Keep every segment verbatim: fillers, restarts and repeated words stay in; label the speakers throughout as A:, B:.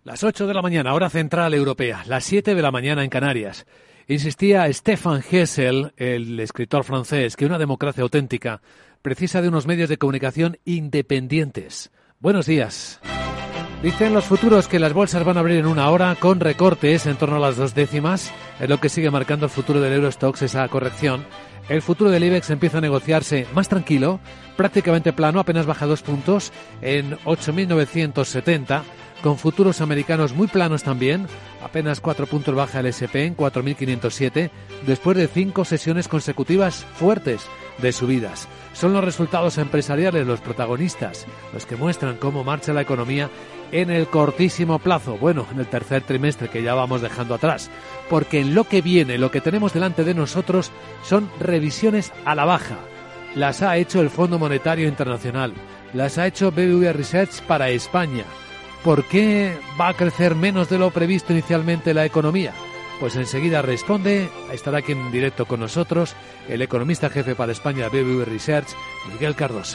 A: Las ocho de la mañana, hora central europea, las siete de la mañana en Canarias. Insistía Stefan Hessel, el escritor francés, que una democracia auténtica precisa de unos medios de comunicación independientes. Buenos días. Dicen los futuros que las bolsas van a abrir en una hora con recortes en torno a las dos décimas, es lo que sigue marcando el futuro del Eurostoxx, esa corrección. El futuro del IBEX empieza a negociarse más tranquilo, prácticamente plano, apenas baja dos puntos en ocho mil novecientos setenta, con futuros americanos muy planos también, apenas cuatro puntos baja el ese pe en cuatro mil quinientos siete, después de cinco sesiones consecutivas fuertes de subidas. Son los resultados empresariales los protagonistas, los que muestran cómo marcha la economía en el cortísimo plazo, bueno, en el tercer trimestre que ya vamos dejando atrás, porque en lo que viene, lo que tenemos delante de nosotros son revisiones a la baja. Las ha hecho el Fondo Monetario Internacional, las ha hecho B B V A Research para España. ¿Por qué va a crecer menos de lo previsto inicialmente la economía? Pues enseguida responde, estará aquí en directo con nosotros, el economista jefe para España B B V Research, Miguel Cardoso.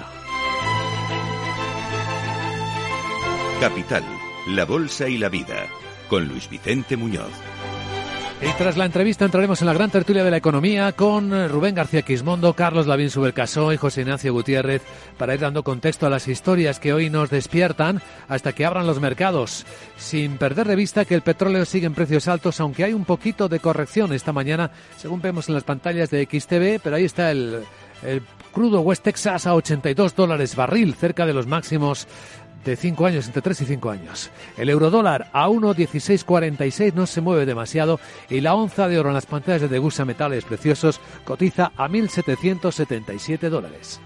B: Capital, la bolsa y la vida, con Luis Vicente Muñoz.
A: Y tras la entrevista entraremos en la gran tertulia de la economía con Rubén García Quismondo, Carlos Lavín Subercaseaux y José Ignacio Gutiérrez para ir dando contexto a las historias que hoy nos despiertan hasta que abran los mercados. Sin perder de vista que el petróleo sigue en precios altos, aunque hay un poquito de corrección esta mañana, según vemos en las pantallas de X T V, pero ahí está el, el crudo West Texas a ochenta y dos dólares barril, cerca de los máximos de cinco años, entre tres y cinco años. El eurodólar a uno dieciséis cuarenta y seis no se mueve demasiado y la onza de oro en las pantallas de Degussa Metales Preciosos cotiza a mil setecientos setenta y siete dólares.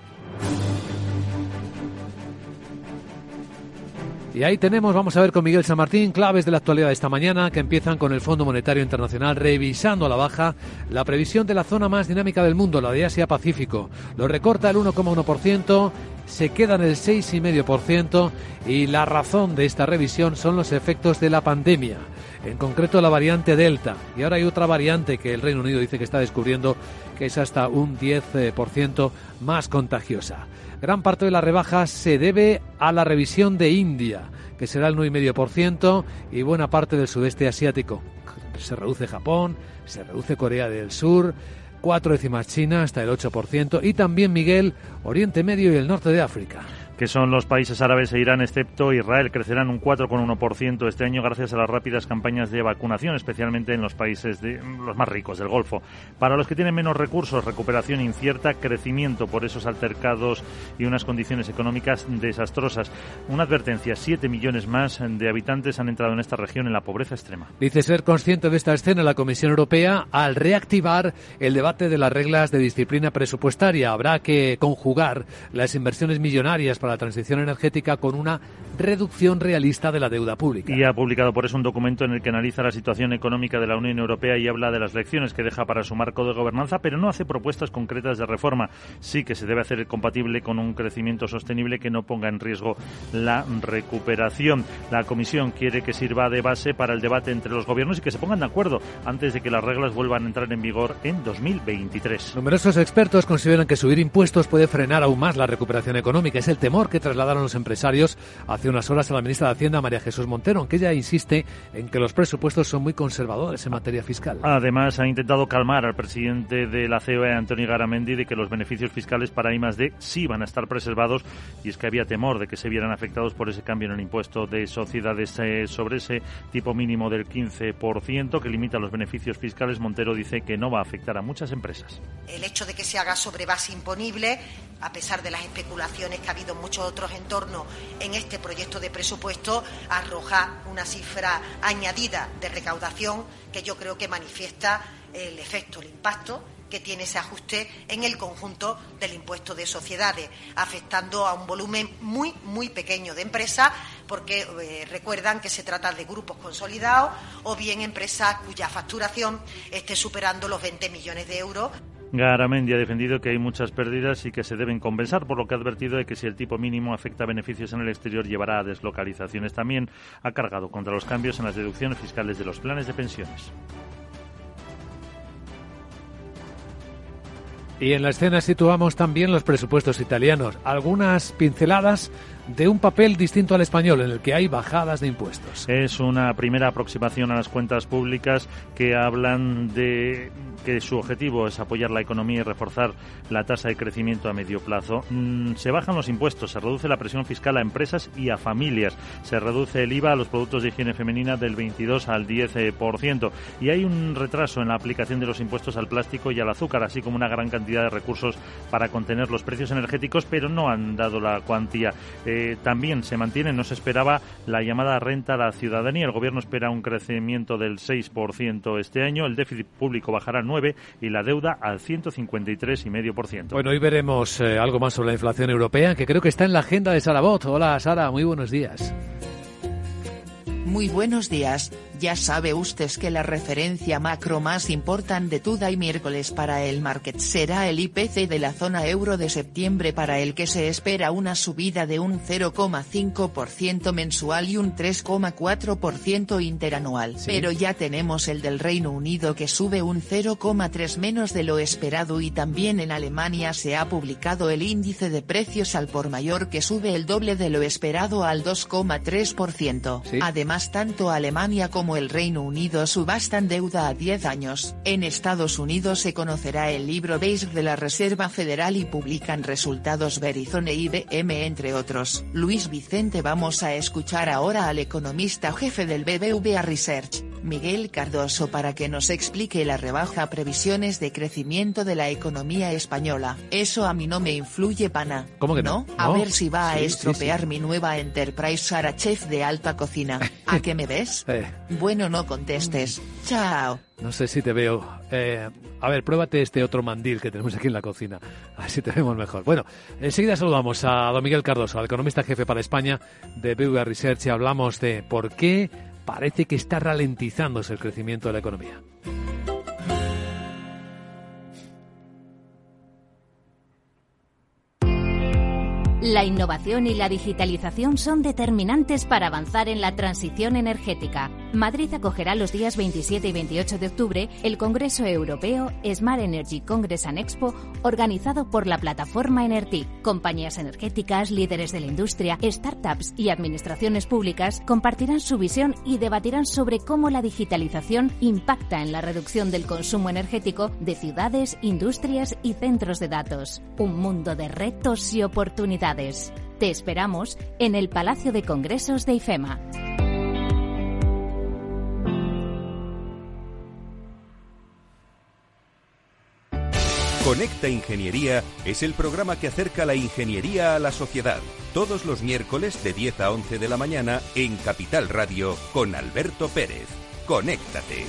A: Y ahí tenemos, vamos a ver con Miguel San Martín, claves de la actualidad de esta mañana que empiezan con el Fondo Monetario Internacional revisando a la baja la previsión de la zona más dinámica del mundo, la de Asia-Pacífico. Lo recorta el uno coma uno por ciento, se queda en el seis coma cinco por ciento y la razón de esta revisión son los efectos de la pandemia, en concreto la variante Delta. Y ahora hay otra variante que el Reino Unido dice que está descubriendo que es hasta un diez por ciento más contagiosa. Gran parte de la rebaja se debe a la revisión de India, que será el nueve coma cinco por ciento, y buena parte del sudeste asiático. Se reduce Japón, se reduce Corea del Sur, cuatro décimas China hasta el ocho por ciento, y también, Miguel, Oriente Medio y el norte de África,
C: que son los países árabes e Irán, excepto Israel, crecerán un cuatro coma uno por ciento este año gracias a las rápidas campañas de vacunación, especialmente en los países de los más ricos del Golfo. Para los que tienen menos recursos, recuperación incierta, crecimiento por esos altercados y unas condiciones económicas desastrosas. Una advertencia, siete millones más de habitantes han entrado en esta región en la pobreza extrema.
A: Dice ser consciente de esta escena la Comisión Europea al reactivar el debate de las reglas de disciplina presupuestaria. Habrá que conjugar las inversiones millonarias para la transición energética con una reducción realista de la deuda pública.
C: Y ha publicado por eso un documento en el que analiza la situación económica de la Unión Europea y habla de las lecciones que deja para su marco de gobernanza, pero no hace propuestas concretas de reforma. Sí que se debe hacer compatible con un crecimiento sostenible que no ponga en riesgo la recuperación. La Comisión quiere que sirva de base para el debate entre los gobiernos y que se pongan de acuerdo antes de que las reglas vuelvan a entrar en vigor en dos mil veintitrés.
A: Numerosos expertos consideran que subir impuestos puede frenar aún más la recuperación económica. Es el temor que trasladaron los empresarios hace unas horas a la ministra de Hacienda, María Jesús Montero, aunque ella insiste en que los presupuestos son muy conservadores en materia fiscal.
C: Además, ha intentado calmar al presidente de la C O E, Antonio Garamendi, de que los beneficios fiscales para I más D sí van a estar preservados, y es que había temor de que se vieran afectados por ese cambio en el impuesto de sociedades eh, sobre ese tipo mínimo del quince por ciento que limita los beneficios fiscales. Montero dice que no va a afectar a muchas empresas.
D: El hecho de que se haga sobre base imponible, a pesar de las especulaciones que ha habido en muchos otros entornos en este proyecto de presupuesto, arroja una cifra añadida de recaudación que yo creo que manifiesta el efecto, el impacto que tiene ese ajuste en el conjunto del impuesto de sociedades, afectando a un volumen muy, muy pequeño de empresas, porque eh, recuerdan que se trata de grupos consolidados o bien empresas cuya facturación esté superando los veinte millones de euros.
C: Garamendi ha defendido que hay muchas pérdidas y que se deben compensar, por lo que ha advertido de que si el tipo mínimo afecta a beneficios en el exterior llevará a deslocalizaciones. También ha cargado contra los cambios en las deducciones fiscales de los planes de pensiones.
A: Y en la escena situamos también los presupuestos italianos. Algunas pinceladas de un papel distinto al español, en el que hay bajadas de impuestos.
C: Es una primera aproximación a las cuentas públicas que hablan de que su objetivo es apoyar la economía y reforzar la tasa de crecimiento a medio plazo. Mm, se bajan los impuestos, se reduce la presión fiscal a empresas y a familias, se reduce el I V A a los productos de higiene femenina del veintidós al diez por ciento y hay un retraso en la aplicación de los impuestos al plástico y al azúcar, así como una gran cantidad de recursos para contener los precios energéticos, pero no han dado la cuantía. Eh, también se mantiene, no se esperaba la llamada renta a la ciudadanía. El Gobierno espera un crecimiento del seis por ciento este año, el déficit público bajará nueve y la deuda al ciento cincuenta y tres coma cinco por ciento.
A: Bueno, hoy veremos eh, algo más sobre la inflación europea, que creo que está en la agenda de Sara Bot. Hola, Sara, muy buenos días.
E: Muy buenos días. Ya sabe usted que la referencia macro más importante de todo y miércoles para el market será el I P C de la zona euro de septiembre, para el que se espera una subida de un cero coma cinco por ciento mensual y un tres coma cuatro por ciento interanual. ¿Sí? Pero ya tenemos el del Reino Unido, que sube un cero coma tres menos de lo esperado, y también en Alemania se ha publicado el índice de precios al por mayor, que sube el doble de lo esperado al dos coma tres por ciento. ¿Sí? Además, tanto Alemania como el Reino Unido subastan deuda a diez años. En Estados Unidos se conocerá el libro beige de la Reserva Federal y publican resultados Verizon e I B M, entre otros. Luis Vicente, vamos a escuchar ahora al economista jefe del B B V A Research, Miguel Cardoso, para que nos explique la rebaja previsiones de crecimiento de la economía española. Eso a mí no me influye, pana.
A: ¿Cómo que no?
E: ¿No? A
A: no.
E: ver si va
A: sí,
E: a estropear
A: sí, sí.
E: mi nueva Enterprise Sara Chef de alta cocina. ¿A qué me ves?
A: Eh.
E: Bueno, no contestes. Chao.
A: No sé si te veo. Eh, a ver, pruébate este otro mandil que tenemos aquí en la cocina. Así te vemos mejor. Bueno, enseguida saludamos a don Miguel Cardoso, al economista jefe para España de B B V A Research, y hablamos de por qué parece que está ralentizándose el crecimiento de la economía.
F: La innovación y la digitalización son determinantes para avanzar en la transición energética. Madrid acogerá los días veintisiete y veintiocho de octubre el Congreso Europeo Smart Energy Congress and Expo, organizado por la plataforma Enertic. Compañías energéticas, líderes de la industria, startups y administraciones públicas compartirán su visión y debatirán sobre cómo la digitalización impacta en la reducción del consumo energético de ciudades, industrias y centros de datos. Un mundo de retos y oportunidades. Te esperamos en el Palacio de Congresos de IFEMA.
B: Conecta Ingeniería es el programa que acerca la ingeniería a la sociedad. Todos los miércoles de diez a once de la mañana en Capital Radio con Alberto Pérez. Conéctate.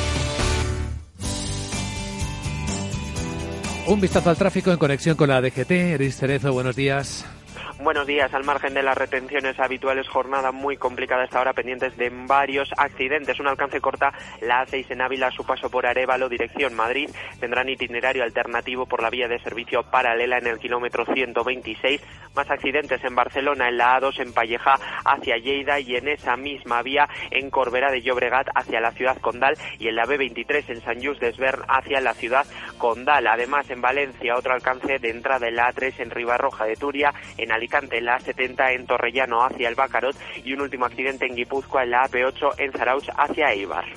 A: Un vistazo al tráfico en conexión con la D G T. Eris Cerezo, buenos días.
G: Buenos días. Al margen de las retenciones habituales, jornada muy complicada esta hora, pendientes de varios accidentes. Un alcance corta la A seis en Ávila, su paso por Arévalo, dirección Madrid. Tendrán itinerario alternativo por la vía de servicio paralela en el kilómetro ciento veintiséis. Más accidentes en Barcelona, en la A dos en Pallejà hacia Lleida, y en esa misma vía en Corbera de Llobregat hacia la ciudad condal, y en la B veintitrés en Sant Just Desvern hacia la ciudad condal. Además, en Valencia, otro alcance de entrada en la A tres en Ribarroja de Turia, en Alicante en la A setenta en Torrellano hacia el Bacarot, y un último accidente en Guipúzcoa en la A P ocho en Zarautz hacia Eibar.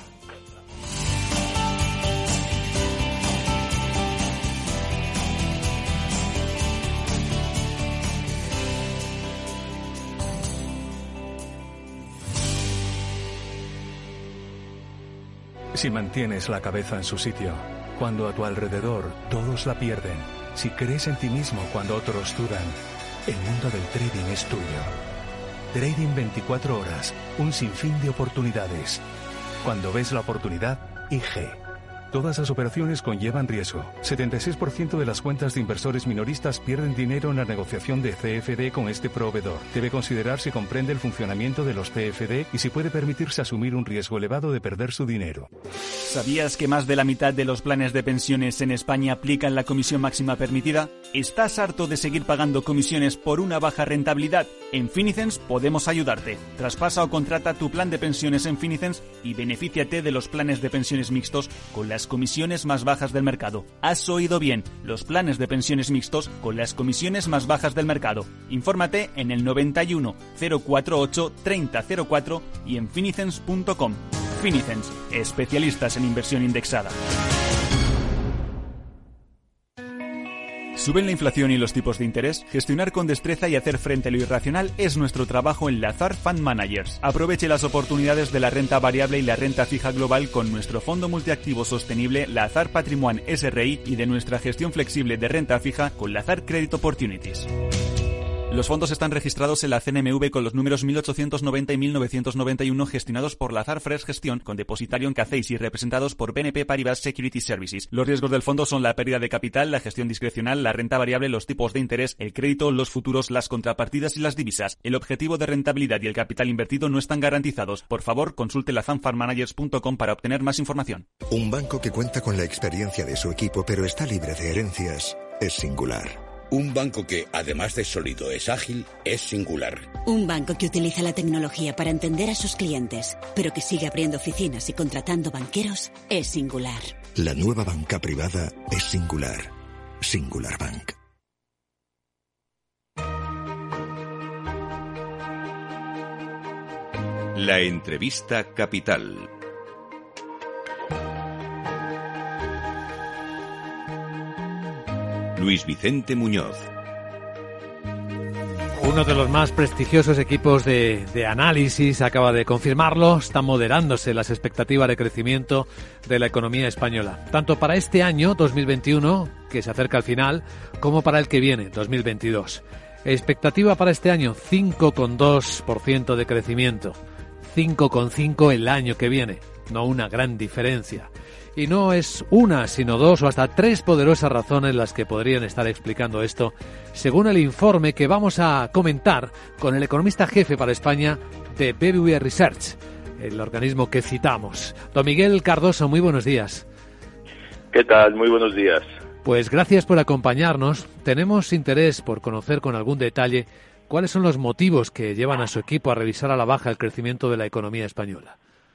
H: Si mantienes la cabeza en su sitio, cuando a tu alrededor todos la pierden, si crees en ti mismo cuando otros dudan, el mundo del trading es tuyo. Trading veinticuatro horas, un sinfín de oportunidades. Cuando ves la oportunidad, I G. Todas las operaciones conllevan riesgo. setenta y seis por ciento de las cuentas de inversores minoristas pierden dinero en la negociación de C F D con este proveedor. Debe considerar si comprende el funcionamiento de los C F D y si puede permitirse asumir un riesgo elevado de perder su dinero.
I: ¿Sabías que más de la mitad de los planes de pensiones en España aplican la comisión máxima permitida? ¿Estás harto de seguir pagando comisiones por una baja rentabilidad? En Finicens podemos ayudarte. Traspasa o contrata tu plan de pensiones en Finicens y benefíciate de los planes de pensiones mixtos con las las comisiones más bajas del mercado. Has oído bien, los planes de pensiones mixtos con las comisiones más bajas del mercado. Infórmate en el noventa y uno, cero cuarenta y ocho, treinta cero cuatro y en finicens punto com. Finicens, especialistas en inversión indexada. ¿Suben la inflación y los tipos de interés? Gestionar con destreza y hacer frente a lo irracional es nuestro trabajo en Lazard Fund Managers. Aproveche las oportunidades de la renta variable y la renta fija global con nuestro fondo multiactivo sostenible Lazard Patrimoine S R I y de nuestra gestión flexible de renta fija con Lazard Credit Opportunities. Los fondos están registrados en la C N M V con los números mil ochocientos noventa y mil novecientos noventa y uno, gestionados por Lazard Fresh Gestión, con depositario en C A C E I S y representados por B N P Paribas Securities Services. Los riesgos del fondo son la pérdida de capital, la gestión discrecional, la renta variable, los tipos de interés, el crédito, los futuros, las contrapartidas y las divisas. El objetivo de rentabilidad y el capital invertido no están garantizados. Por favor, consulte lazard fund managers punto com para obtener más información.
J: Un banco que cuenta con la experiencia de su equipo pero está libre de herencias es Singular.
K: Un banco que, además de sólido, es ágil, es Singular.
L: Un banco que utiliza la tecnología para entender a sus clientes, pero que sigue abriendo oficinas y contratando banqueros, es Singular.
J: La nueva banca privada es Singular. Singular Bank.
B: La entrevista capital. Luis Vicente Muñoz.
A: Uno de los más prestigiosos equipos de, de análisis acaba de confirmarlo. Están moderándose las expectativas de crecimiento de la economía española, tanto para este año dos mil veintiuno, que se acerca al final, como para el que viene, dos mil veintidós. Expectativa para este año, cinco coma dos por ciento de crecimiento. cinco coma cinco por ciento el año que viene. No una gran diferencia. Y no es una, sino dos o hasta tres poderosas razones las que podrían estar explicando esto, según el informe que vamos a comentar con el economista jefe para España de B B V A Research, el organismo que citamos. Don Miguel Cardoso, muy buenos días.
M: ¿Qué tal? Muy buenos días.
A: Pues gracias por acompañarnos. Tenemos interés por conocer con algún detalle cuáles son los motivos que llevan a su equipo a revisar a la baja el crecimiento de la economía española.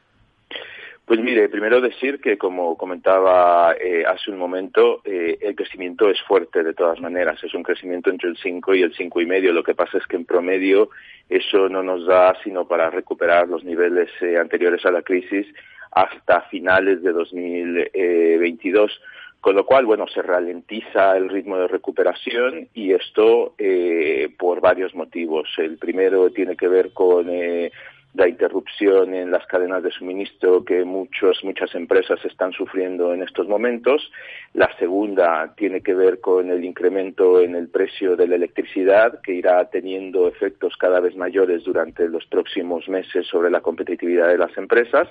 M: Pues mire, primero decir que, como comentaba eh, hace un momento, eh, el crecimiento es fuerte de todas maneras. Es un crecimiento entre el cinco y el cinco y medio. Lo que pasa es que en promedio eso no nos da sino para recuperar los niveles eh, anteriores a la crisis hasta finales de dos mil veintidós. Con lo cual, bueno, se ralentiza el ritmo de recuperación y esto eh, por varios motivos. El primero tiene que ver con eh, la interrupción en las cadenas de suministro que muchos, muchas empresas están sufriendo en estos momentos. La segunda tiene que ver con el incremento en el precio de la electricidad, que irá teniendo efectos cada vez mayores durante los próximos meses sobre la competitividad de las empresas.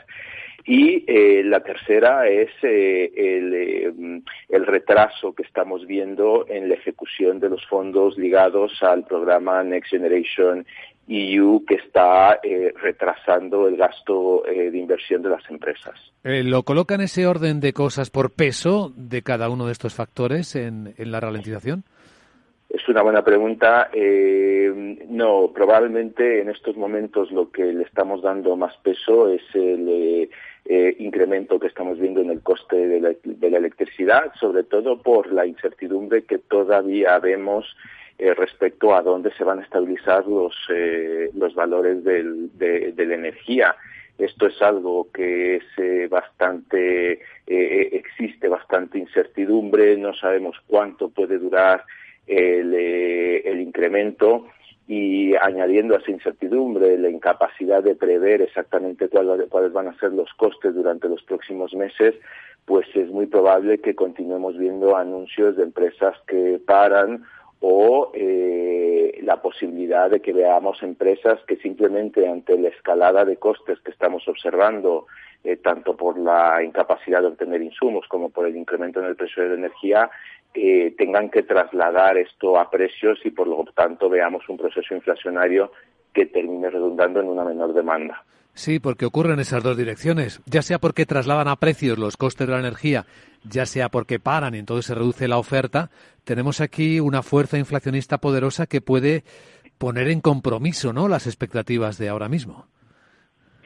M: Y eh, la tercera es eh, el, eh, el retraso que estamos viendo en la ejecución de los fondos ligados al programa Next Generation E U, que está eh, retrasando el gasto eh, de inversión de las empresas.
A: Eh, ¿Lo coloca en ese orden de cosas por peso de cada uno de estos factores en, en la ralentización?
M: Es una buena pregunta. Eh, no, probablemente en estos momentos lo que le estamos dando más peso es el eh, eh, incremento que estamos viendo en el coste de la, de la electricidad, sobre todo por la incertidumbre que todavía vemos eh, respecto a dónde se van a estabilizar los eh, los valores del, de, de la energía. Esto es algo que es eh, bastante, eh, existe bastante incertidumbre, no sabemos cuánto puede durar el, eh, el incremento, y añadiendo a esa incertidumbre la incapacidad de prever exactamente cuál, cuáles van a ser los costes durante los próximos meses, pues es muy probable que continuemos viendo anuncios de empresas que paran o eh, la posibilidad de que veamos empresas que simplemente ante la escalada de costes que estamos observando, eh, tanto por la incapacidad de obtener insumos como por el incremento en el precio de la energía, eh, tengan que trasladar esto a precios y por lo tanto veamos un proceso inflacionario que termine redundando en una menor demanda.
A: Sí, porque ocurren esas dos direcciones, ya sea porque trasladan a precios los costes de la energía, ya sea porque paran y entonces se reduce la oferta. Tenemos aquí una fuerza inflacionista poderosa que puede poner en compromiso, ¿no?, las expectativas de ahora mismo.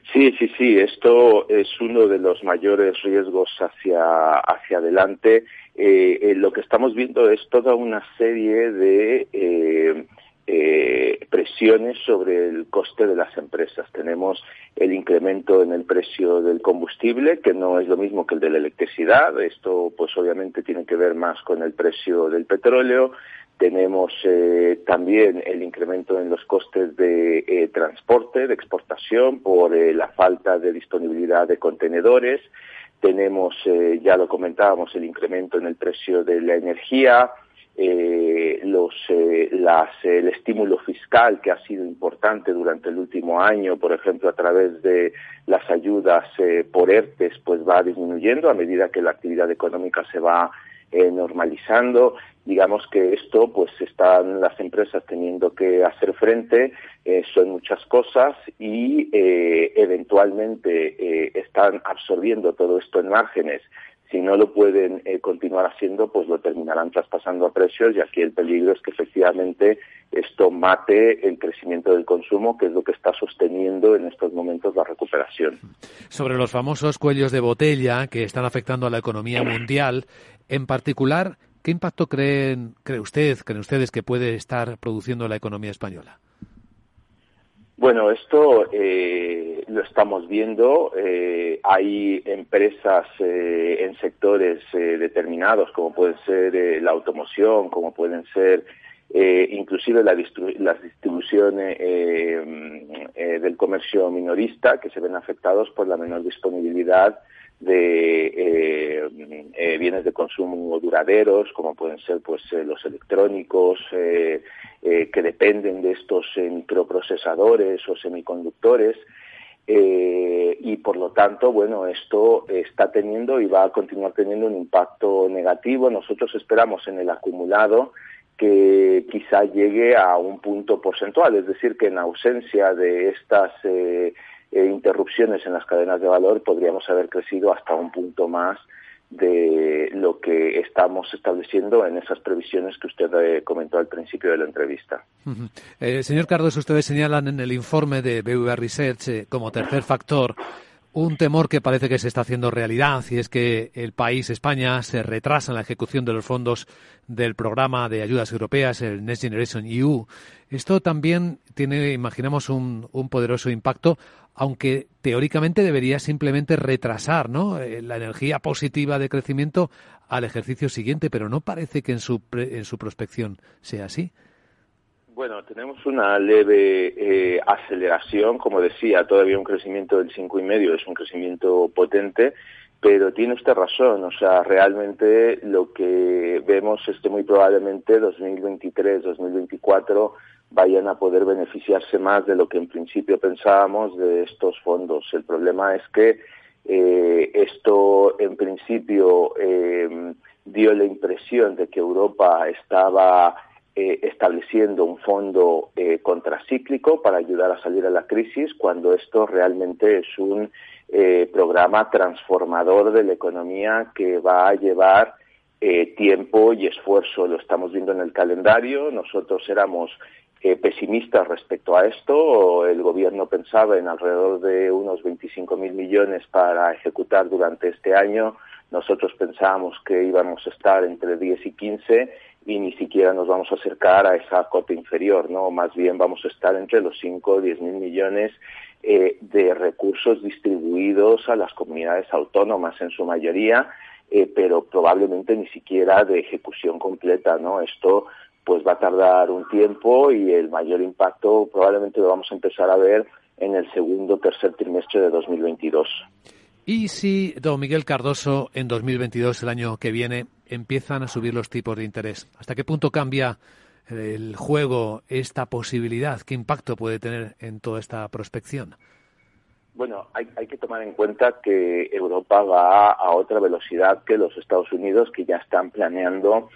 M: Sí, sí, sí. Esto es uno de los mayores riesgos hacia hacia adelante. Eh, eh, lo que estamos viendo es toda una serie de eh, eh, presiones sobre el coste de las empresas. Tenemos el incremento en el precio del combustible, que no es lo mismo que el de la electricidad. Esto, pues, obviamente tiene que ver más con el precio del petróleo. Tenemos eh, también el incremento en los costes de eh, transporte, de exportación, por eh, la falta de disponibilidad de contenedores. Tenemos, eh, ya lo comentábamos, el incremento en el precio de la energía, eh, los, eh, las, el estímulo fiscal que ha sido importante durante el último año, por ejemplo, a través de las ayudas eh, por ERTES, pues va disminuyendo a medida que la actividad económica se va eh, normalizando. Digamos que esto, pues, están las empresas teniendo que hacer frente, eh, son muchas cosas y eh, eventualmente eh, están absorbiendo todo esto en márgenes. Si no lo pueden eh, continuar haciendo, pues lo terminarán traspasando a precios, y aquí el peligro es que efectivamente esto mate el crecimiento del consumo, que es lo que está sosteniendo en estos momentos la recuperación.
A: Sobre los famosos cuellos de botella que están afectando a la economía mundial, en particular, ¿qué impacto creen, cree usted, creen ustedes que puede estar produciendo la economía española?
M: Bueno, esto eh, lo estamos viendo. Eh, hay empresas eh, en sectores eh, determinados, como pueden ser eh, la automoción, como pueden ser eh, inclusive la distru- las distribuciones eh, eh, del comercio minorista, que se ven afectados por la menor disponibilidad de eh, eh, bienes de consumo duraderos, como pueden ser, pues, eh, los electrónicos, eh, eh, que dependen de estos eh, microprocesadores o semiconductores, eh, y por lo tanto, bueno, esto está teniendo y va a continuar teniendo un impacto negativo. Nosotros esperamos en el acumulado que quizá llegue a un punto porcentual, es decir, que en ausencia de estas eh, eh, interrupciones en las cadenas de valor podríamos haber crecido hasta un punto más de lo que estamos estableciendo en esas previsiones que usted eh, comentó al principio de la entrevista.
A: Uh-huh. Eh, señor Cardoso, ustedes señalan en el informe de B B V A Research eh, como tercer factor un temor que parece que se está haciendo realidad, y es que el país, España, se retrasa en la ejecución de los fondos del programa de ayudas europeas, el Next Generation E U. Esto también tiene, imaginamos, un, un poderoso impacto, aunque teóricamente debería simplemente retrasar, ¿no?, eh, la energía positiva de crecimiento al ejercicio siguiente, pero no parece que en su, pre, en su prospección sea así.
M: Bueno, tenemos una leve eh, aceleración, como decía, todavía un crecimiento del cinco coma cinco, es un crecimiento potente, pero tiene usted razón, o sea, realmente lo que vemos es que muy probablemente dos mil veintitrés, dos mil veinticuatro vayan a poder beneficiarse más de lo que en principio pensábamos de estos fondos. El problema es que eh, esto en principio eh, dio la impresión de que Europa estaba Eh, estableciendo un fondo eh, contracíclico para ayudar a salir a la crisis, cuando esto realmente es un eh, programa transformador de la economía que va a llevar eh, tiempo y esfuerzo. Lo estamos viendo en el calendario. Nosotros éramos eh, pesimistas respecto a esto. El gobierno pensaba en alrededor de unos veinticinco mil millones para ejecutar durante este año. Nosotros pensábamos que íbamos a estar entre diez y quince, y ni siquiera nos vamos a acercar a esa cota inferior, ¿no? Más bien vamos a estar entre los cinco o diez mil millones eh, de recursos distribuidos a las comunidades autónomas en su mayoría, eh, pero probablemente ni siquiera de ejecución completa, ¿no? Esto pues va a tardar un tiempo, y el mayor impacto probablemente lo vamos a empezar a ver en el segundo o tercer trimestre de dos mil veintidós.
A: ¿Y si, don Miguel Cardoso, en dos mil veintidós, el año que viene, empiezan a subir los tipos de interés? ¿Hasta qué punto cambia el juego esta posibilidad? ¿Qué impacto puede tener en toda esta prospección?
M: Bueno, hay, hay que tomar en cuenta que Europa va a otra velocidad que los Estados Unidos, que ya están planeando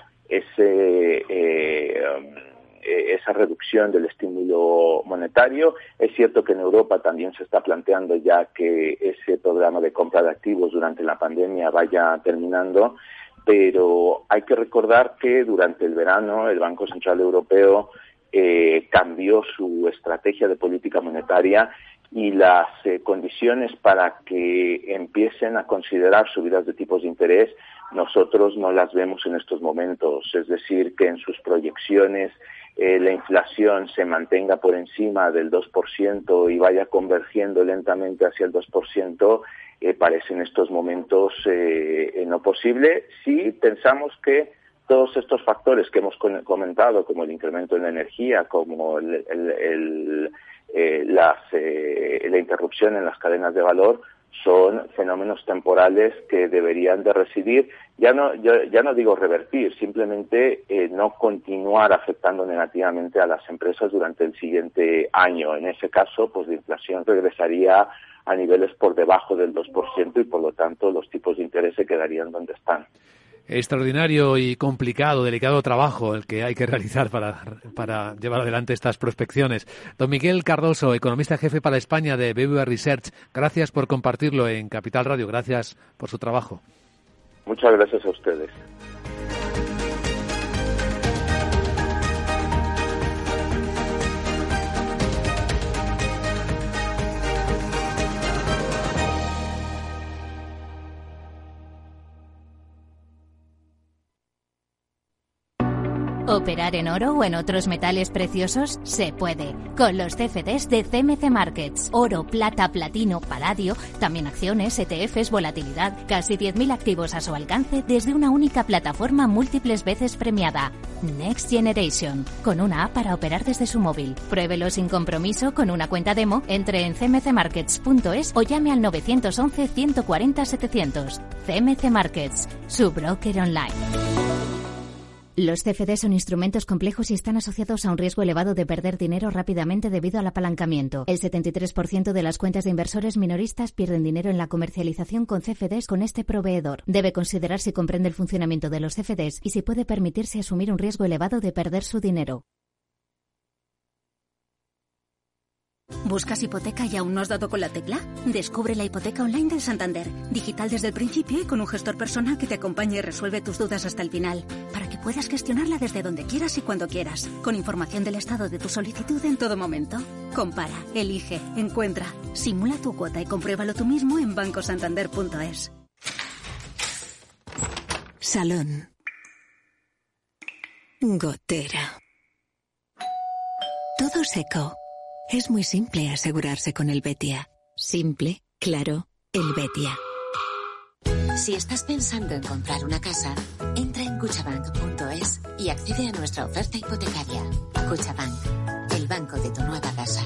M: ese eh, esa reducción del estímulo monetario. Es cierto que en Europa también se está planteando ya que ese programa de compra de activos durante la pandemia vaya terminando, pero hay que recordar que durante el verano el Banco Central Europeo eh, cambió su estrategia de política monetaria, y las eh, condiciones para que empiecen a considerar subidas de tipos de interés, nosotros no las vemos en estos momentos. Es decir, que en sus proyecciones eh, la inflación se mantenga por encima del dos por ciento y vaya convergiendo lentamente hacia el dos por ciento, eh, parece en estos momentos eh, no posible. Sí pensamos que todos estos factores que hemos comentado, como el incremento en la energía, como el, el, el, eh, las, eh, la interrupción en las cadenas de valor, son fenómenos temporales que deberían de residir, ya no, yo, ya no digo revertir, simplemente eh, no continuar afectando negativamente a las empresas durante el siguiente año. En ese caso, pues la inflación regresaría a niveles por debajo del dos por ciento y por lo tanto los tipos de interés se quedarían donde están.
A: Extraordinario y complicado, delicado trabajo el que hay que realizar para, para llevar adelante estas prospecciones. Don Miguel Cardoso, economista jefe para España de B B V A Research, gracias por compartirlo en Capital Radio, gracias por su trabajo.
M: Muchas gracias a ustedes.
F: ¿Operar en oro o en otros metales preciosos? Se puede. Con los C F Ds de C M C Markets. Oro, plata, platino, paladio, también acciones, E T Fs, volatilidad. Casi diez mil activos a su alcance desde una única plataforma múltiples veces premiada. Next Generation. Con una app para operar desde su móvil. Pruébelo sin compromiso con una cuenta demo. Entre en c m c markets punto es o llame al nueve once, ciento cuarenta, setecientos. C M C Markets. Su broker online. Los C F D son instrumentos complejos y están asociados a un riesgo elevado de perder dinero rápidamente debido al apalancamiento. El setenta y tres por ciento de las cuentas de inversores minoristas pierden dinero en la comercialización con C F Ds con este proveedor. Debe considerar si comprende el funcionamiento de los C F Ds y si puede permitirse asumir un riesgo elevado de perder su dinero.
N: ¿Buscas hipoteca y aún no has dado con la tecla? Descubre la hipoteca online del Santander. Digital desde el principio y con un gestor personal que te acompañe y resuelve tus dudas hasta el final, para que puedas gestionarla desde donde quieras y cuando quieras, con información del estado de tu solicitud en todo momento. Compara, elige, encuentra, simula tu cuota y compruébalo tú mismo en banco santander punto es.
O: Salón. Gotera. Todo seco. Es muy simple asegurarse con el Betia. Simple, claro, el Betia.
P: Si estás pensando en comprar una casa, entra en cuchabank punto es y accede a nuestra oferta hipotecaria. Cuchabank, el banco de tu nueva casa.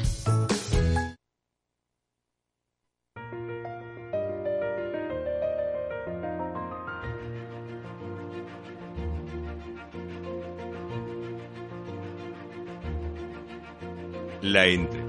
B: La entre.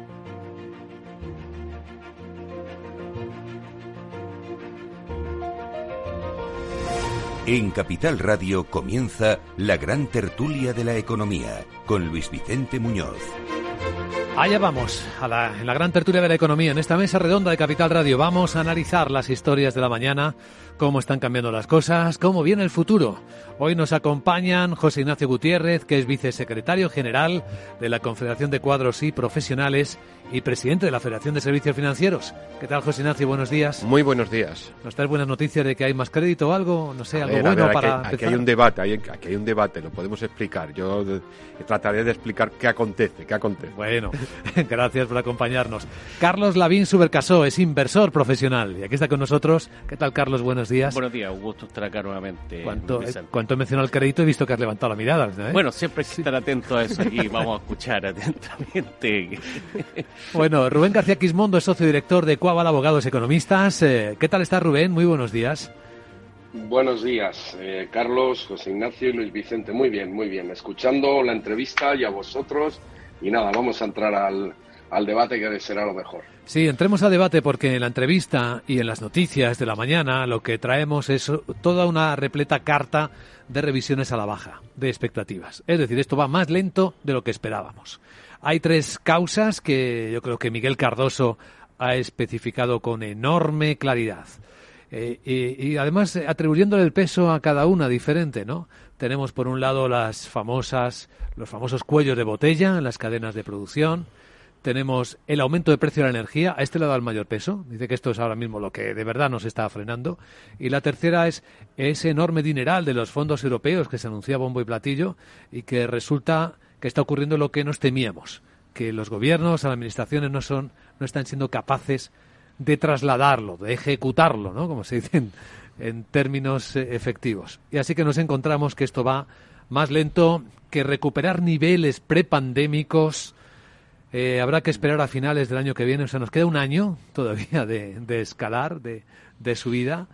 B: En Capital Radio comienza la gran tertulia de la economía con Luis Vicente Muñoz.
A: Allá vamos, a la, en la gran tertulia de la economía, en esta mesa redonda de Capital Radio. Vamos a analizar las historias de la mañana, cómo están cambiando las cosas, cómo viene el futuro. Hoy nos acompañan José Ignacio Gutiérrez, que es vicesecretario general de la Confederación de Cuadros y Profesionales y presidente de la Federación de Servicios Financieros. ¿Qué tal, José Ignacio? Buenos días.
Q: Muy buenos días.
A: ¿Nos traes buenas noticias de que hay más crédito o algo? No sé,
Q: a
A: algo
Q: ver,
A: bueno
Q: a ver,
A: para
Q: aquí,
A: empezar.
Q: Aquí hay un debate, hay, aquí hay un debate, lo podemos explicar. Yo de, trataré de explicar qué acontece, qué acontece.
A: Bueno, gracias por acompañarnos. Carlos Lavín Subercasó es inversor profesional y aquí está con nosotros. ¿Qué tal, Carlos? Buenos días.
R: Buenos días, un gusto estar acá nuevamente.
A: ¿Cuánto, eh, ¿cuánto he mencionado el crédito? He visto que has levantado la mirada, ¿eh?
R: Bueno, siempre hay que estar atento a eso aquí, vamos a escuchar atentamente.
A: Bueno, Rubén García Quismondo es socio director de Coabal Abogados Economistas. Eh, ¿Qué tal está, Rubén? Muy buenos días.
S: Buenos días, eh, Carlos, José Ignacio y Luis Vicente. Muy bien, muy bien. Escuchando la entrevista y a vosotros. Y nada, vamos a entrar al, al debate que será lo mejor.
A: Sí, entremos al debate porque en la entrevista y en las noticias de la mañana lo que traemos es toda una repleta carta de revisiones a la baja, de expectativas. Es decir, esto va más lento de lo que esperábamos. Hay tres causas que yo creo que Miguel Cardoso ha especificado con enorme claridad. Eh, y, y además atribuyéndole el peso a cada una diferente, ¿no? Tenemos por un lado las famosas, los famosos cuellos de botella en las cadenas de producción. tenemos el aumento de precio de la energía, a este le da el mayor peso, dice que esto es ahora mismo lo que de verdad nos está frenando, y la tercera es ese enorme dineral de los fondos europeos que se anuncia a bombo y platillo y que resulta que está ocurriendo lo que nos temíamos, que los gobiernos, las administraciones no son, no están siendo capaces de trasladarlo, de ejecutarlo, ¿no? Como se dice en, en términos eh, efectivos. Y así que nos encontramos que esto va más lento que recuperar niveles prepandémicos. Eh, habrá que esperar a finales del año que viene, o sea, nos queda un año todavía de, de escalar, de, de subida,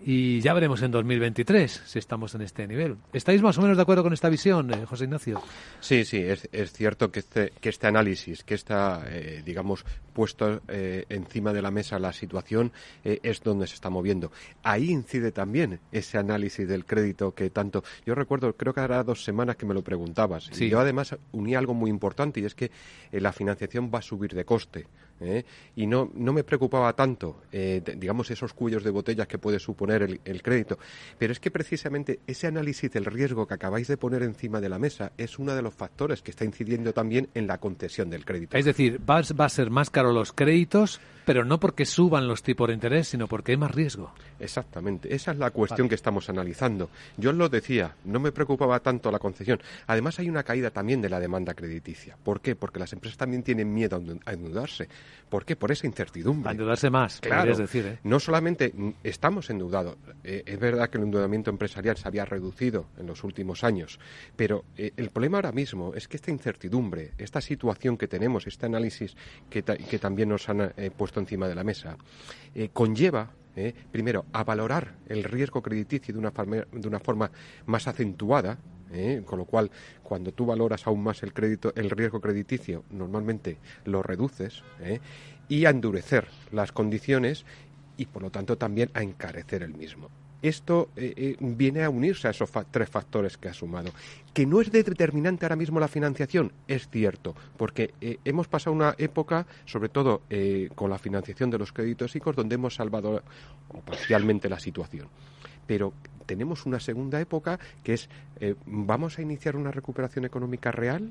A: y ya veremos en dos mil veintitrés si estamos en este nivel. ¿Estáis más o menos de acuerdo con esta visión, eh, José Ignacio?
Q: Sí, sí, es, es cierto que este, que este análisis, que está, eh, digamos, puesto eh, encima de la mesa la situación, eh, es donde se está moviendo. Ahí incide también ese análisis del crédito que tanto... Yo recuerdo, creo que hará dos semanas que me lo preguntabas. Sí. Y yo además uní algo muy importante, y es que eh, la financiación va a subir de coste. ¿eh? Y no, no me preocupaba tanto, eh, de, digamos, esos cuellos de botellas que puede suponer el, el crédito. Pero es que precisamente ese análisis del riesgo que acabáis de poner encima de la mesa es uno de los factores que está incidiendo también en la concesión del crédito.
A: Es decir, va, va a ser más caro los créditos, pero no porque suban los tipos de interés, sino porque hay más riesgo.
Q: Exactamente, esa es la cuestión
A: vale.
Q: que estamos analizando. Yo os lo decía, no me preocupaba tanto la concesión. Además hay una caída también de la demanda crediticia. ¿Por qué? Porque las empresas también tienen miedo a endeudarse. ¿Por qué? Por esa incertidumbre.
A: A endeudarse más,
Q: claro,
A: podrías decir, ¿eh?
Q: No solamente estamos endeudados, eh, es verdad que el endeudamiento empresarial se había reducido en los últimos años, pero eh, el problema ahora mismo es que esta incertidumbre, esta situación que tenemos, este análisis que, ta- que también nos han eh, puesto encima de la mesa, eh, conlleva eh, primero a valorar el riesgo crediticio de una forma, de una forma más acentuada, eh, con lo cual cuando tú valoras aún más el crédito, el riesgo crediticio, normalmente lo reduces, eh, y a endurecer las condiciones y por lo tanto también a encarecer el mismo. Esto eh, eh, viene a unirse a esos fa- tres factores que ha sumado. ¿Que no es determinante ahora mismo la financiación? Es cierto, porque eh, hemos pasado una época, sobre todo eh, con la financiación de los créditos I C Os, donde hemos salvado o parcialmente la situación. Pero tenemos una segunda época que es, eh, ¿vamos a iniciar una recuperación económica real?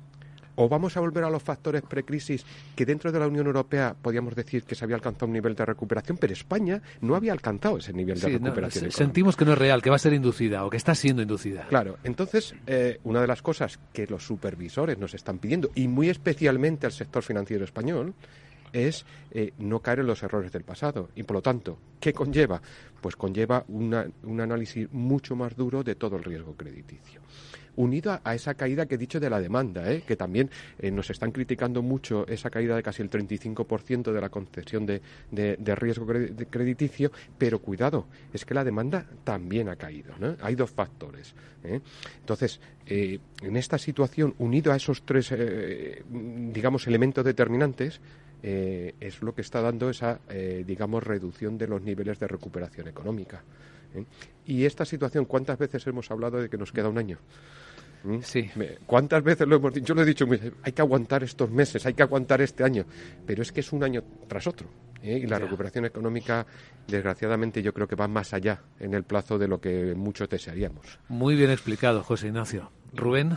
Q: ¿O vamos a volver a los factores precrisis que dentro de la Unión Europea podíamos decir que se había alcanzado un nivel de recuperación, pero España no había alcanzado ese nivel de
A: sí,
Q: recuperación
A: no,
Q: económica?
A: Sentimos que no es real, que va a ser inducida o que está siendo inducida.
Q: Claro, entonces eh, una de las cosas que los supervisores nos están pidiendo, y muy especialmente al sector financiero español, es eh, no caer en los errores del pasado. Y por lo tanto, ¿qué conlleva? Pues conlleva una, un análisis mucho más duro de todo el riesgo crediticio. Unido a esa caída que he dicho de la demanda, ¿eh? que también eh, nos están criticando mucho esa caída de casi el treinta y cinco por ciento de la concesión de, de, de riesgo crediticio, pero cuidado, es que la demanda también ha caído, ¿no? Hay dos factores. ¿eh? Entonces, eh, en esta situación, unido a esos tres, eh, digamos, elementos determinantes, eh, es lo que está dando esa, eh, digamos, reducción de los niveles de recuperación económica. ¿eh? Y esta situación, ¿cuántas veces hemos hablado de que nos queda un año?
A: Sí.
Q: ¿Cuántas veces lo hemos dicho? Yo lo he dicho, hay que aguantar estos meses, hay que aguantar este año, pero es que es un año tras otro, ¿eh? y la ya. recuperación económica, desgraciadamente, yo creo que va más allá en el plazo de lo que muchos desearíamos.
A: Muy bien explicado, José Ignacio. Rubén.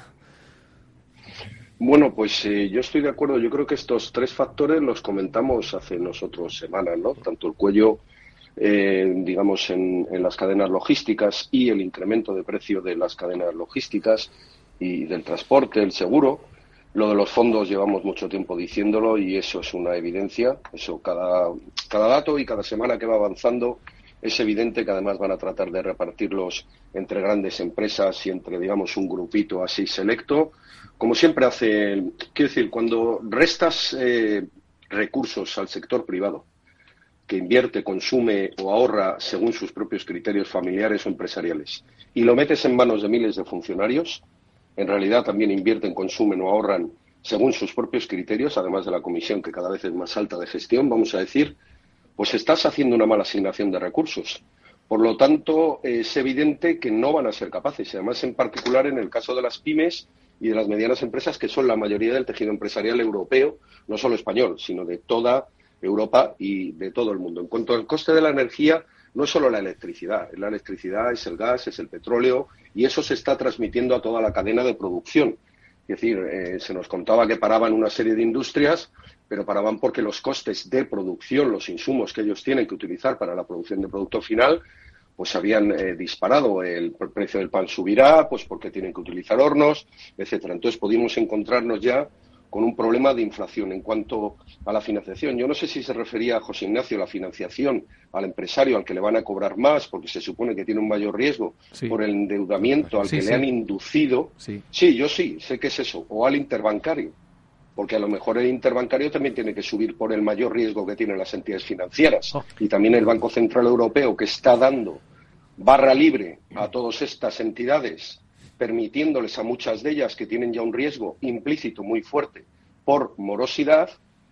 S: Bueno, pues eh, yo estoy de acuerdo. Yo creo que estos tres factores los comentamos hace nosotros semanas, ¿no? Tanto el cuello, eh, digamos, en, en las cadenas logísticas y el incremento de precio de las cadenas logísticas y del transporte, el seguro. Lo de los fondos llevamos mucho tiempo diciéndolo y eso es una evidencia. Eso cada, cada dato y cada semana que va avanzando es evidente que además van a tratar de repartirlos entre grandes empresas y entre, digamos, un grupito así selecto. Como siempre hace, quiero decir, cuando restas eh, recursos al sector privado, que invierte, consume o ahorra según sus propios criterios familiares o empresariales, y lo metes en manos de miles de funcionarios, en realidad también invierten, consumen o ahorran según sus propios criterios, además de la comisión que cada vez es más alta de gestión, vamos a decir, pues estás haciendo una mala asignación de recursos. Por lo tanto, es evidente que no van a ser capaces, y además en particular en el caso de las pymes y de las medianas empresas, que son la mayoría del tejido empresarial europeo, no solo español, sino de toda Europa y de todo el mundo. En cuanto al coste de la energía, no es solo la electricidad, la electricidad es el gas, es el petróleo, y eso se está transmitiendo a toda la cadena de producción. Es decir, eh, se nos contaba que paraban una serie de industrias, pero paraban porque los costes de producción, los insumos que ellos tienen que utilizar para la producción de producto final, pues habían eh, disparado. El precio del pan subirá, pues porque tienen que utilizar hornos, etcétera. Entonces pudimos encontrarnos ya con un problema de inflación. En cuanto a la financiación, yo no sé si se refería a José Ignacio la financiación al empresario al que le van a cobrar más porque se supone que tiene un mayor riesgo sí. por el endeudamiento al sí, que sí. le han inducido. Sí. sí, yo sí, sé que es eso. O al interbancario, porque a lo mejor el interbancario también tiene que subir por el mayor riesgo que tienen las entidades financieras. Oh. Y también el Banco Central Europeo, que está dando barra libre a todas estas entidades, permitiéndoles a muchas de ellas que tienen ya un riesgo implícito muy fuerte por morosidad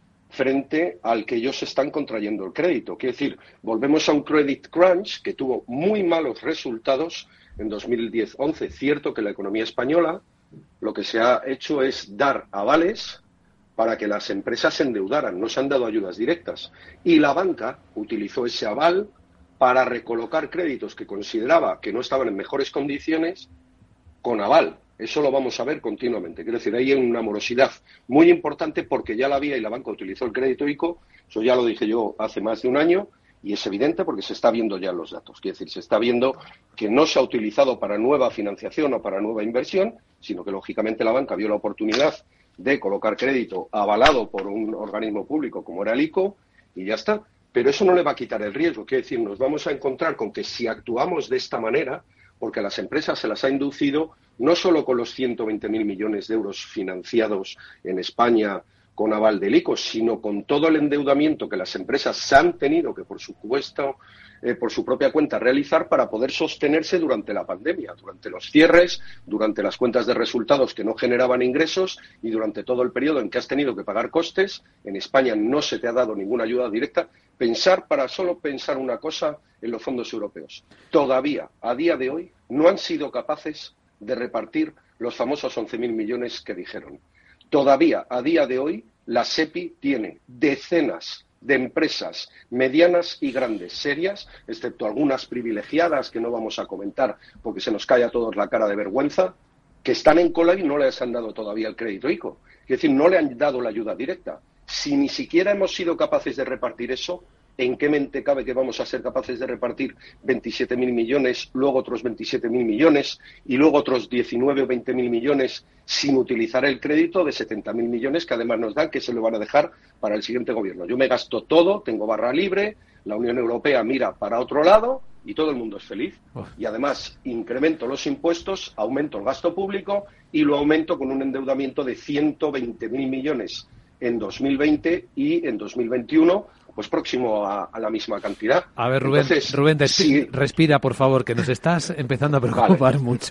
S: frente al que ellos están contrayendo el crédito. Quiere decir, volvemos a un credit crunch que tuvo muy malos resultados en dos mil diez once. Cierto que la economía española lo que se ha hecho es dar avales para que las empresas se endeudaran, no se han dado ayudas directas. Y la banca utilizó ese aval para recolocar créditos que consideraba que no estaban en mejores condiciones con aval. Eso lo vamos a ver continuamente. Quiero decir, hay una morosidad muy importante porque ya la había y la banca utilizó el crédito ICO. Eso ya lo dije yo hace más de un año y es evidente porque se está viendo ya en los datos. Quiero decir, se está viendo que no se ha utilizado para nueva financiación o para nueva inversión, sino que lógicamente la banca vio la oportunidad de colocar crédito avalado por un organismo público como era el ICO y ya está. Pero eso no le va a quitar el riesgo. Quiero decir, nos vamos a encontrar con que si actuamos de esta manera, porque a las empresas se las ha inducido no solo con los ciento veinte mil millones de euros financiados en España con aval del ICO, sino con todo el endeudamiento que las empresas se han tenido que, por supuesto, eh, por su propia cuenta realizar para poder sostenerse durante la pandemia, durante los cierres, durante las cuentas de resultados que no generaban ingresos y durante todo el periodo en que has tenido que pagar costes. En España no se te ha dado ninguna ayuda directa. Pensar, para solo pensar una cosa, en los fondos europeos. Todavía, a día de hoy, no han sido capaces de repartir los famosos once mil millones que dijeron. Todavía, a día de hoy, la SEPI tiene decenas de empresas medianas y grandes, serias, excepto algunas privilegiadas que no vamos a comentar porque se nos cae a todos la cara de vergüenza, que están en cola y no les han dado todavía el crédito ICO. Es decir, no le han dado la ayuda directa. Si ni siquiera hemos sido capaces de repartir eso, ¿en qué mente cabe que vamos a ser capaces de repartir veintisiete mil millones, luego otros veintisiete mil millones y luego otros diecinueve o veinte mil millones sin utilizar el crédito de setenta mil millones que además nos dan, que se lo van a dejar para el siguiente gobierno? Yo me gasto todo, tengo barra libre, la Unión Europea mira para otro lado y todo el mundo es feliz. Uf. Y además incremento los impuestos, aumento el gasto público y lo aumento con un endeudamiento de ciento veinte mil millones en dos mil veinte y en dos mil veintiuno pues próximo a, a la misma cantidad.
A: A ver, Rubén, Entonces, Rubén despi- sí. respira, por favor, que nos estás empezando a preocupar vale. mucho.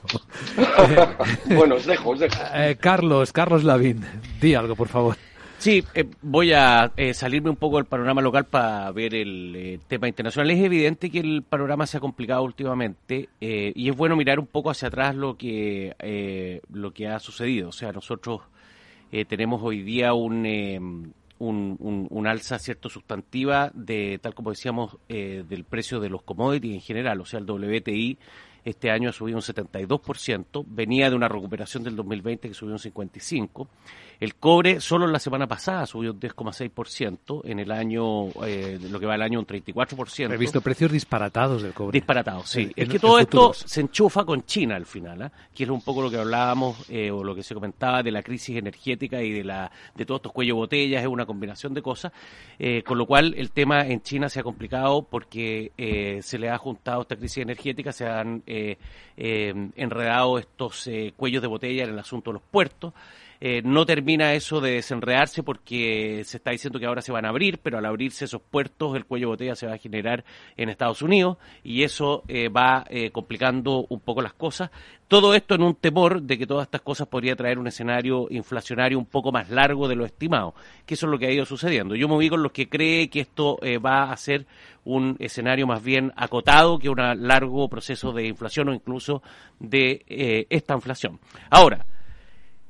S: Bueno, os dejo, os dejo.
A: Eh, Carlos, Carlos Lavín, di algo, por favor.
R: Sí, eh, voy a eh, salirme un poco del panorama local para ver el eh, tema internacional. Es evidente que el panorama se ha complicado últimamente eh, y es bueno mirar un poco hacia atrás lo que eh, lo que ha sucedido. O sea, nosotros eh, tenemos hoy día un... Eh, Un, un, un alza cierto sustantiva de, tal como decíamos, eh, del precio de los commodities en general. O sea, el W T I este año ha subido un setenta y dos por ciento, venía de una recuperación del dos mil veinte que subió un cincuenta y cinco por ciento. El cobre solo la semana pasada subió un diez coma seis por ciento, en el año, eh, lo que va el año un treinta y cuatro por ciento.
A: He visto precios disparatados del cobre.
R: Disparatados, sí.
A: En,
R: es
A: en,
R: que todo esto se enchufa con China al final, ¿eh? Que es un poco lo que hablábamos eh, o lo que se comentaba de la crisis energética y de la de todos estos cuellos botellas, es una combinación de cosas, eh, con lo cual el tema en China se ha complicado porque eh, se le ha juntado esta crisis energética, se han eh, eh, enredado estos eh, cuellos de botella en el asunto de los puertos. Eh, no termina eso de desenredarse porque se está diciendo que ahora se van a abrir, pero al abrirse esos puertos el cuello de botella se va a generar en Estados Unidos y eso eh, va eh, complicando un poco las cosas. Todo esto en un temor de que todas estas cosas podría traer un escenario inflacionario un poco más largo de lo estimado, que eso es lo que ha ido sucediendo. Yo me ubico en los que cree que esto eh, va a ser un escenario más bien acotado que un largo proceso de inflación o incluso de eh, esta inflación. Ahora,